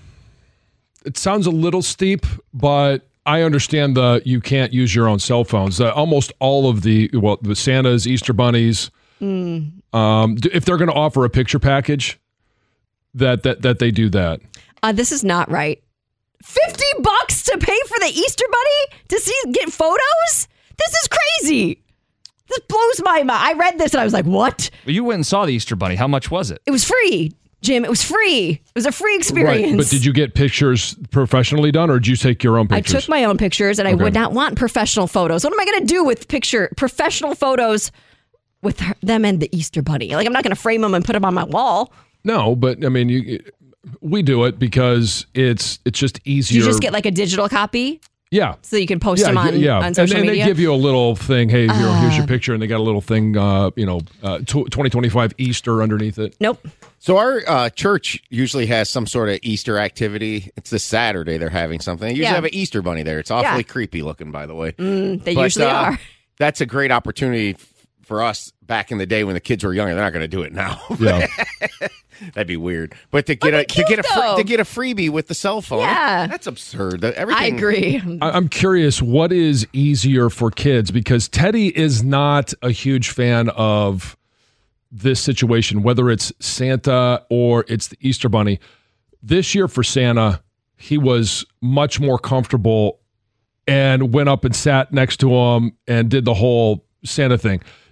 It sounds a little steep, but I understand the you can't use your own cell phones. Uh, almost all of the well, the Santas, Easter bunnies, Mm. um, d- if they're going to offer a picture package, that that that they do that. Uh, this is not right. fifty bucks to pay for the Easter Bunny to see get photos? This is crazy. This blows my mind. I read this and I was like, what? Well, you went and saw the Easter Bunny. How much was it? It was free, Jim. It was free. It was a free experience. Right, but did you get pictures professionally done, or did you take your own I pictures? took my own pictures, and I Okay. would not want professional photos. What am I going to do with picture professional photos with her, them and the Easter Bunny? Like, I'm not going to frame them and put them on my wall. No, but I mean, you, we do it because it's it's just Do easier. you just get like a digital copy yeah. so you can post yeah, them on, yeah. on social and, and media? they give you a little thing. Hey, you know, here's your Uh. picture, and they got a little thing. Uh, you know, uh, twenty twenty-five Easter underneath it. Nope. So our uh, church usually has some sort of Easter activity. It's this Saturday they're having something. They usually Yeah. have an Easter bunny there. It's awfully Yeah. creepy looking, by the way. Mm, they But, usually uh, are. That's a great opportunity f- for us back in the day when the kids were younger. They're not going to do it now. Yeah. That'd be weird. But to get a to get a free, to get a freebie with the cell phone, Yeah. that's absurd. That- Everything. I agree. I- I'm curious, what is easier for kids? Because Teddy is not a huge fan of this situation, whether it's Santa or it's the Easter Bunny. This year for Santa, he was much more comfortable and went up and sat next to him and did the whole Santa thing.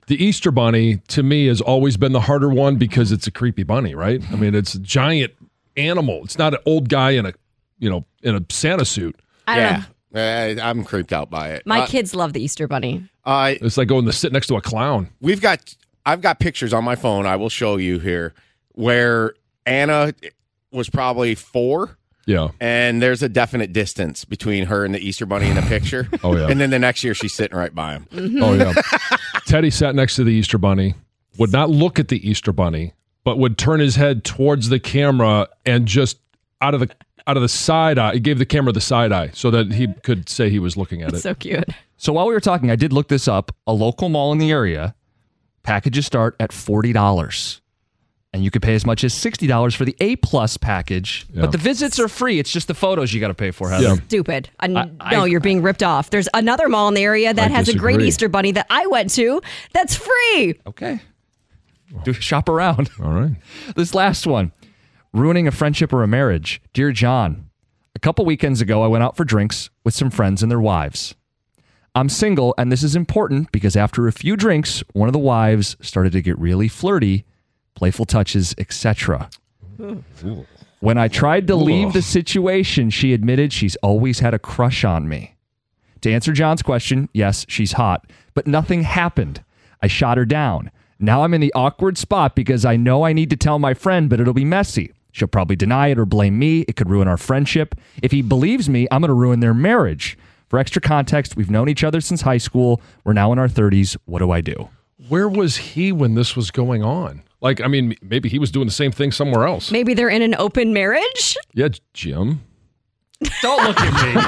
The Easter Bunny, to me, has always been the harder one because it's a creepy bunny, right? I mean, it's a giant animal. It's not an old guy in a, you know, in a Santa suit. I don't yeah. know. Uh, I'm creeped out by it. My uh, kids love the Easter Bunny. Uh, it's like going to sit next to a clown. We've got, I've got pictures on my phone. I will show you here where Anna was probably four. Yeah. And there's a definite distance between her and the Easter Bunny in the picture. Oh, yeah. And then the next year, she's sitting right by him. Mm-hmm. Oh, yeah. Teddy sat next to the Easter Bunny, would not look at the Easter Bunny, but would turn his head towards the camera and just out of the out of the side eye, he gave the camera the side eye so that he could say he was looking at it. So cute. So while we were talking, I did look this up. A local mall in the area, packages start at forty dollars. And you could pay as much as sixty dollars for the A-plus package. Yeah. But the visits are free. It's just the photos you got to pay for, Heather. Yeah. Stupid. I, I- no, I- you're being ripped off. There's another mall in the area that I has a great disagree. Easter Bunny that I went to that's free. Okay. Do shop around. All right. This last one. Ruining a friendship or a marriage. Dear John, a couple weekends ago, I went out for drinks with some friends and their wives. I'm single, and this is important because after a few drinks, one of the wives started to get really flirty, playful touches, et cetera. When I tried to leave the situation, she admitted she's always had a crush on me. To answer John's question, yes, she's hot, but nothing happened. I shot her down. Now I'm in the awkward spot because I know I need to tell my friend, but it'll be messy. She'll probably deny it or blame me. It could ruin our friendship. If he believes me, I'm going to ruin their marriage. For extra context, we've known each other since high school. We're now in our thirties. What do I do? Where was he when this was going on? Like, I mean, maybe he was doing the same thing somewhere else. Maybe they're in an open marriage. Yeah, Jim. Don't look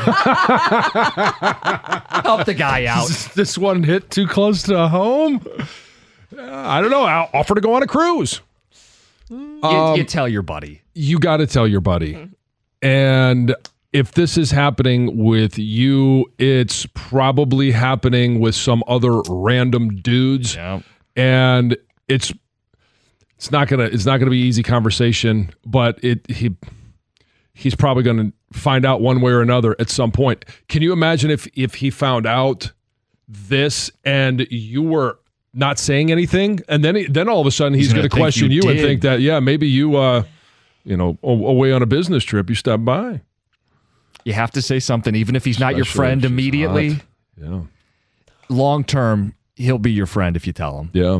at me. Help the guy out. This one hit too close to home? Uh, I don't know. I'll offer to go on a cruise. You, Um, you tell your buddy. You got to tell your buddy. And if this is happening with you, it's probably happening with some other random dudes. Yeah. And it's it's not gonna it's not gonna be easy conversation, but it he he's probably gonna find out one way or another at some point. Can you imagine if if he found out this and you were not saying anything, and then he, then all of a sudden he's, He's going gonna to think question you you, and did. think that yeah maybe you uh you know a- away on a business trip you stopped by. You have to say something, even if he's not your Especially friend if she's immediately. hot. Yeah. Long term, he'll be your friend if you tell him. Yeah.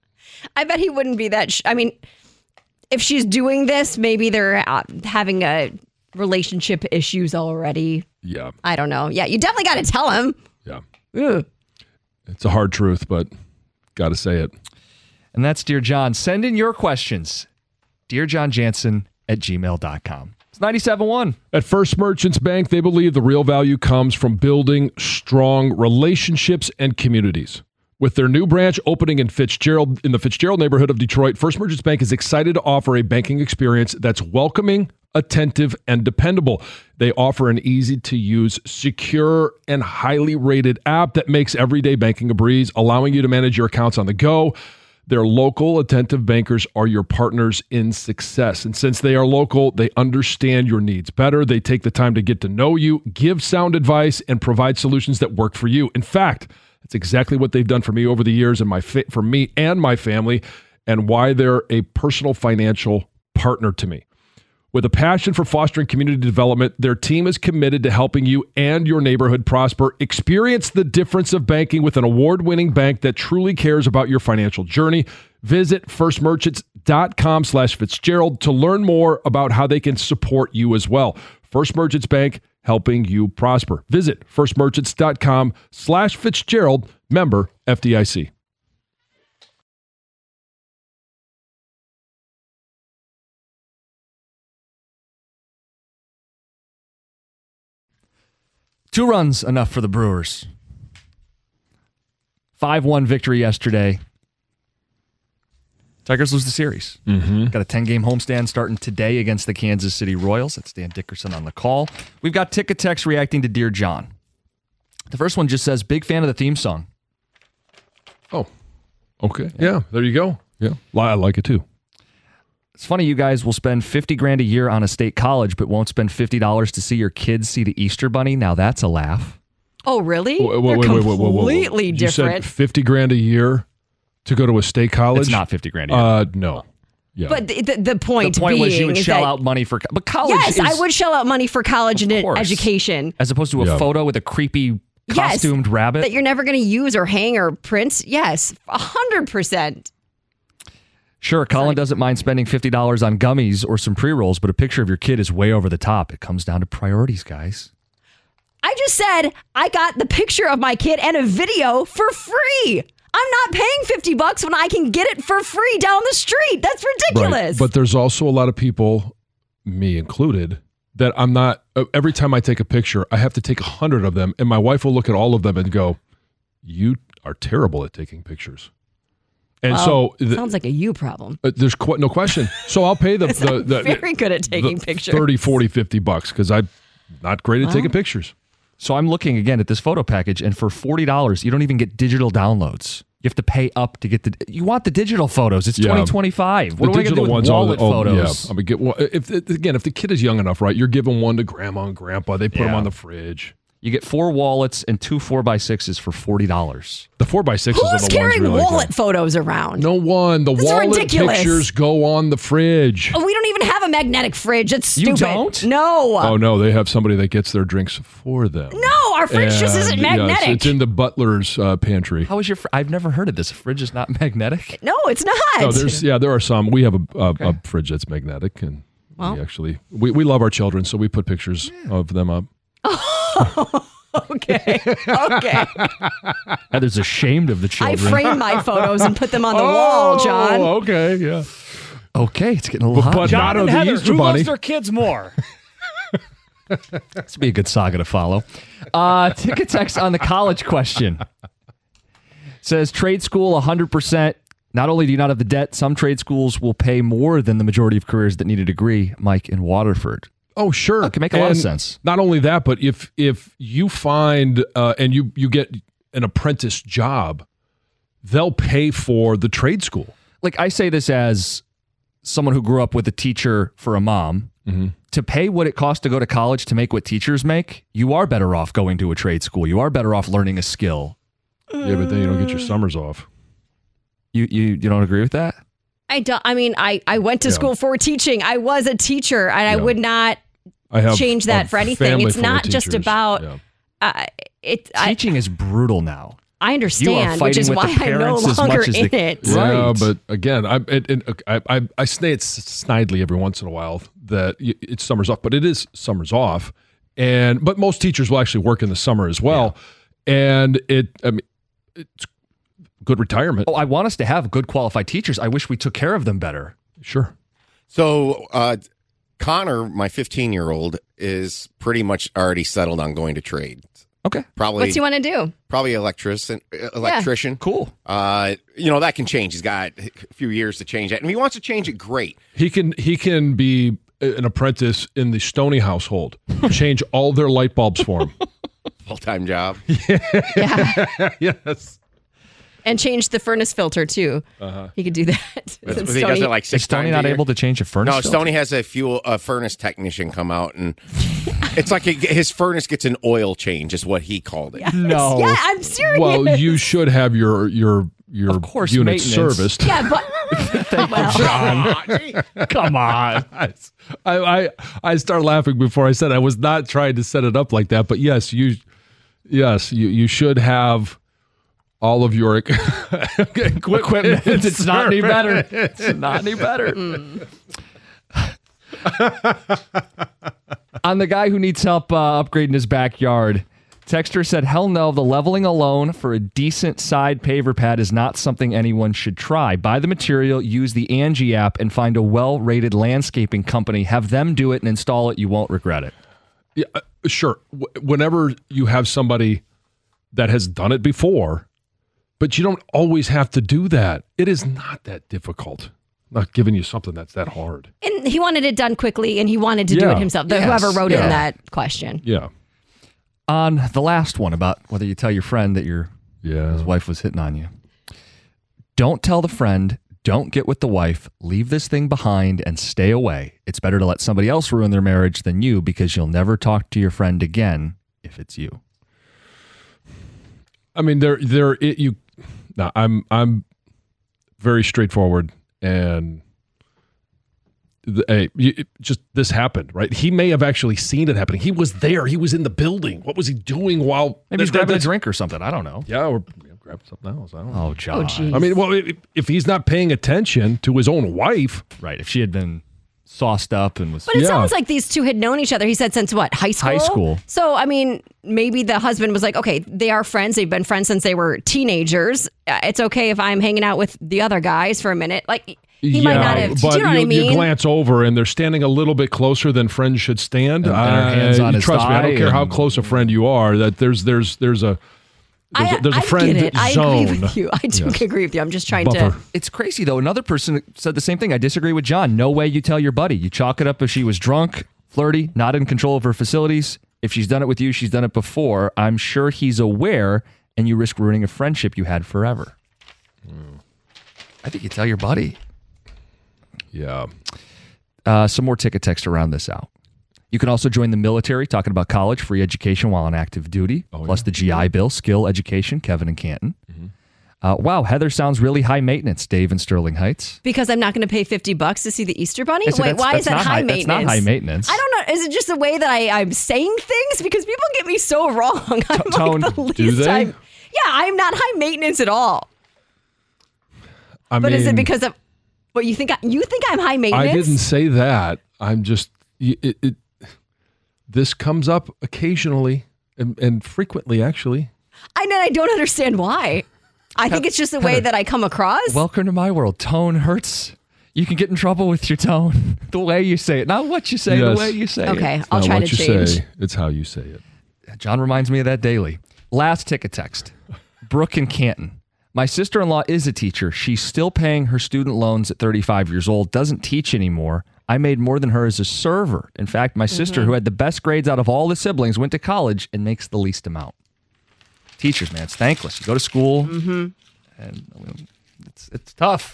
I bet he wouldn't be that. Sh- I mean, if she's doing this, maybe they're uh, having a relationship issues already. Yeah. I don't know. Yeah, you definitely got to tell him. Yeah. Ugh. It's a hard truth, but got to say it. And that's Dear John. Send in your questions. Dear John Jansen at gmail dot com. It's ninety-seven point one. At First Merchants Bank, they believe the real value comes from building strong relationships and communities. With their new branch opening in Fitzgerald, in the Fitzgerald neighborhood of Detroit, First Merchants Bank is excited to offer a banking experience that's welcoming, attentive, and dependable. They offer an easy-to-use, secure, and highly rated app that makes everyday banking a breeze, allowing you to manage your accounts on the go. Their local, attentive bankers are your partners in success. And since they are local, they understand your needs better. They take the time to get to know you, give sound advice, and provide solutions that work for you. In fact, that's exactly what they've done for me over the years and my fa- for me and my family, and why they're a personal financial partner to me. With a passion for fostering community development, their team is committed to helping you and your neighborhood prosper. Experience the difference of banking with an award-winning bank that truly cares about your financial journey. Visit firstmerchants.com slash Fitzgerald to learn more about how they can support you as well. First Merchants Bank, helping you prosper. Visit firstmerchants.com slash Fitzgerald, member F D I C. Two runs enough for the Brewers. five one victory yesterday. Tigers lose the series. Mm-hmm. Got a ten-game homestand starting today against the Kansas City Royals. That's Dan Dickerson on the call. We've got Ticket Text reacting to Dear John. The first one just says, big fan of the theme song. Oh, okay. Yeah, there you go. Yeah, I like it too. It's funny you guys will spend fifty grand a year on a state college, but won't spend fifty dollars to see your kids see the Easter Bunny. Now that's a laugh. Oh, really? Wait, wait, They're wait, wait, wait, wait, wait, wait. completely You different. said fifty grand a year To go to a state college? It's not fifty grand a year. Uh, no. Yeah. But the, the, the point The point being was you would is shell that- out money for, but college Yes, is, I would shell out money for college and course. education. as opposed to a Yeah. photo with a creepy Yes, costumed rabbit. that you're never going to use or hang or print. Yes, a hundred percent. Sure, Colin doesn't mind spending fifty dollars on gummies or some pre-rolls, but a picture of your kid is way over the top. It comes down to priorities, guys. I just said I got the picture of my kid and a video for free. I'm not paying fifty bucks when I can get it for free down the street. That's ridiculous. Right. But there's also a lot of people, me included, that I'm not, uh, every time I take a picture, I have to take a hundred of them, and my wife will look at all of them and go, you are terrible at taking pictures. And Well, so the, sounds like a you problem. uh, there's qu- no question. So I'll pay the, the, the Very good at taking the pictures. thirty, forty, fifty bucks because I'm not great at Well. taking pictures. So I'm looking again at this photo package, and for forty dollars, you don't even get digital downloads. You have to pay up to get the. You want the digital photos? It's Yeah. twenty twenty-five. What The am I going to do digital with ones are wallet the- oh, photos? Yeah, I mean, get one. If again, if the kid is young enough, right, you're giving one to grandma and grandpa. They put them Yeah. on the fridge. You get four wallets and two four by sixes for forty dollars. The four by sixes are Who's the ones carrying really wallet good. photos around? No one. The That's wallet ridiculous. pictures go on the fridge. Oh, we don't even have a magnetic fridge. It's You stupid. don't? No. Oh no, they have somebody that gets their drinks for them. No, our fridge just isn't And, yes, magnetic. it's in the butler's uh, pantry. How is your? Fr- I've never heard of this. A fridge is not magnetic. No, it's not. No, there's yeah, there are some. We have a, a, a fridge that's magnetic, and Well. we actually we, we love our children, so we put pictures of them up. Okay. Okay. Heather's ashamed of the I children. frame my photos and put them on the Oh, wall, John. okay, yeah. Okay, it's getting a little But- hot. but John not and of the Heather, Easter who Bunny. loves their kids more? This would be a good saga to follow. Uh, ticket text on the college question says trade school one hundred percent. Not only do you not have the debt, some trade schools will pay more than the majority of careers that need a degree. Mike in Waterford. Oh, sure. That can make a lot of And sense. Not only that, but if if you find uh, and you you get an apprentice job, they'll pay for the trade school. Like I say this as someone who grew up with a teacher for a mom. Mm-hmm. To pay what it costs to go to college to make what teachers make, you are better off going to a trade school. You are better off learning a skill. Yeah, but then you don't get your summers off. You you you don't agree with that? I don't. I mean, I, I went to Yeah. school for teaching. I was a teacher, and I Yeah. would not I have change a that for anything. family It's full of not just teachers. about. Yeah. Uh, it. I, Teaching is brutal now. I You are understand, which fighting is with why the I'm no parents as longer much as in the- it. Yeah, Right. but again, I it, it, I I I say it snidely every once in a while that y- it's summers off, but it is summers off, and but most teachers will actually work in the summer as well, and it I mean it's good retirement. Oh, I want us to have good qualified teachers. I wish we took care of them better. Sure. So, uh, Connor, my fifteen-year-old, is pretty much already settled on going to trade. Okay. Probably. What's he want to do? Probably electrician. Electrician. Cool. Uh, you know that can change. He's got a few years to change that, and if he wants to change it, great. He can he can be an apprentice in the Stoney household. Change all their light bulbs for him. Full-time job. Yeah. Yes. And change the furnace filter too. Uh-huh. He could do that. But Since he does Stoney- it like six Is Stoney times a not year. able to change a furnace? No, filter? Stoney has a fuel a furnace technician come out, and it's like a, his furnace gets an oil change, is what he called it. No. Yeah, I'm serious. Well, you should have your your your Of course, unit maintenance. serviced. Yeah, but well, John. Come on. I, I I started laughing before I said I was not trying to set it up like that, but yes, you yes you you should have all of your equipment. Equipment. It's not any better. It's not any better. On the guy who needs help uh, upgrading his backyard, Texter said, hell no, the leveling alone for a decent side paver pad is not something anyone should try. Buy the material, use the Angie app, and find a well-rated landscaping company. Have them do it and install it. You won't regret it. Yeah, uh, sure. W- whenever you have somebody that has done it before, but you don't always have to do that. It is not that difficult. I'm not giving you something that's that hard. and he wanted it done quickly, and he wanted to do Yeah. it himself. The, Yes. Whoever wrote Yeah. in that question. Yeah. On the last one about whether you tell your friend that your Yeah. his wife was hitting on you. Don't tell the friend. Don't get with the wife. Leave this thing behind and stay away. It's better to let somebody else ruin their marriage than you, because you'll never talk to your friend again if it's you. I mean, there, there, it, you. No, I'm, I'm. very straightforward, and the, hey, you, it just this happened, right? He may have actually seen it happening. He was there. He was in the building. What was he doing while Maybe he's that- grabbing a that's- drink or something. I don't know. Yeah, or you know, grab something else. I don't know. Oh, John. Oh, geez. I mean, well, if, if he's not paying attention to his own wife, Right. If she had been sauced up and was. But it Yeah. sounds like these two had known each other. He said since what, high school? High school. So, I mean, maybe the husband was like, okay, they are friends. They've been friends since they were teenagers. Uh, It's okay if I'm hanging out with the other guys for a minute. Like, he might not have. but Do you know what I you, mean? you glance over and they're standing a little bit closer than friends should stand. And- and her hands I- on his trust me, I don't thigh care how and- close a friend you are. That there's there's there's a there's I, a, there's a I friend get it. I zone. agree with you. I do Yes. agree with you. I'm just trying Buffer. to. It's crazy, though. Another person said the same thing. I disagree with John. No way you tell your buddy. You chalk it up if she was drunk, flirty, not in control of her facilities. If she's done it with you, she's done it before. I'm sure he's aware, and you risk ruining a friendship you had forever. I think you tell your buddy. Yeah. Uh, some more ticket text to round this out. You can also join the military, talking about college, free education while on active duty, Oh, plus the G I Bill, skill education, Kevin and Canton. Mm-hmm. Uh, wow, Heather sounds really high maintenance, Dave in Sterling Heights. Because I'm not going to pay fifty bucks to see the Easter Bunny? I said Wait, that's- why that's is that not high, high- that's maintenance? not high maintenance. I don't know. Is it just the way that I, I'm saying things? Because people get me so wrong. I'm Tone, like the least do they? I'm- yeah, I'm not high maintenance at all. I but mean, is it because of what you think? I, you think I'm high maintenance? I didn't say that. I'm just it, it, it this comes up occasionally and, and frequently, actually. I know. I don't understand why. I think it's just the way Heather, that I come across. Welcome to my world. Tone hurts. You can get in trouble with your tone. The way you say it. Not what you say, Yes. the way you say Okay, it. It's I'll not try what to you change. say, it's how you say it. John reminds me of that daily. Last ticket text. Brooke and Canton. My sister-in-law is a teacher. She's still paying her student loans at thirty-five years old, doesn't teach anymore. I made more than her as a server. In fact, my sister, who had the best grades out of all the siblings, went to college and makes the least amount. Teachers, man, it's thankless. You go to school, Mm-hmm. and I mean, it's it's tough.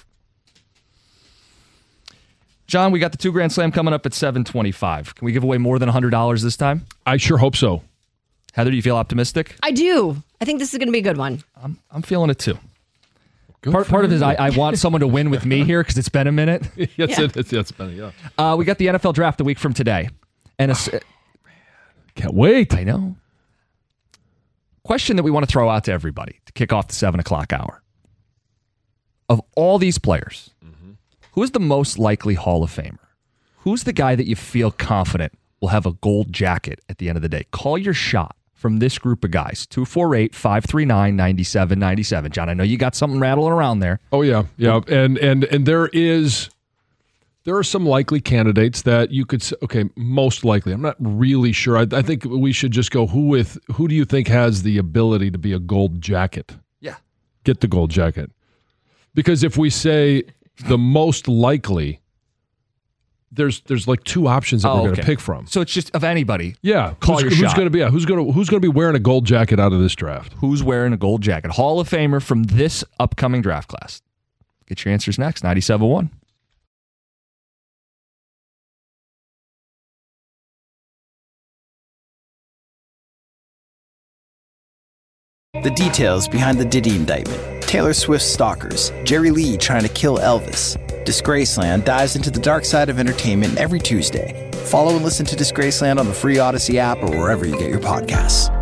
John, we got the two Grand Slam coming up at seven twenty-five. Can we give away more than one hundred dollars this time? I sure hope so. Heather, do you feel optimistic? I do. I think this is going to be a good one. I'm I'm feeling it too. Good Part for part of it is you. I, I want someone to win with me here because it's been a minute. yes, Yeah. it, it's, it's been, yeah. Uh, we got the N F L draft a week from today, and a, s- Can't wait. I know. Question that we want to throw out to everybody to kick off the seven o'clock hour. Of all these players, who is the most likely Hall of Famer? Who's the guy that you feel confident will have a gold jacket at the end of the day? Call your shot from this group of guys. two four eight, five three nine, nine seven nine seven. John, I know you got something rattling around there. Oh yeah, yeah, and and and there is, there are some likely candidates that you could say, okay, most likely. I'm not really sure. I, I think we should just go who with who do you think has the ability to be a gold jacket? Yeah. Get the gold jacket, because if we say the most likely, there's there's like two options that Oh, we're going to okay. pick from. So it's just of anybody. Yeah, Call who's, your who's shot. going to be yeah, who's going to who's going to be wearing a gold jacket out of this draft? Who's wearing a gold jacket? Hall of Famer from this upcoming draft class. Get your answers next. ninety-seven point one. The details behind the Diddy indictment, Taylor Swift's stalkers, Jerry Lee trying to kill Elvis. Disgraceland dives into the dark side of entertainment every Tuesday. Follow and listen to Disgraceland on the free Odyssey app or wherever you get your podcasts.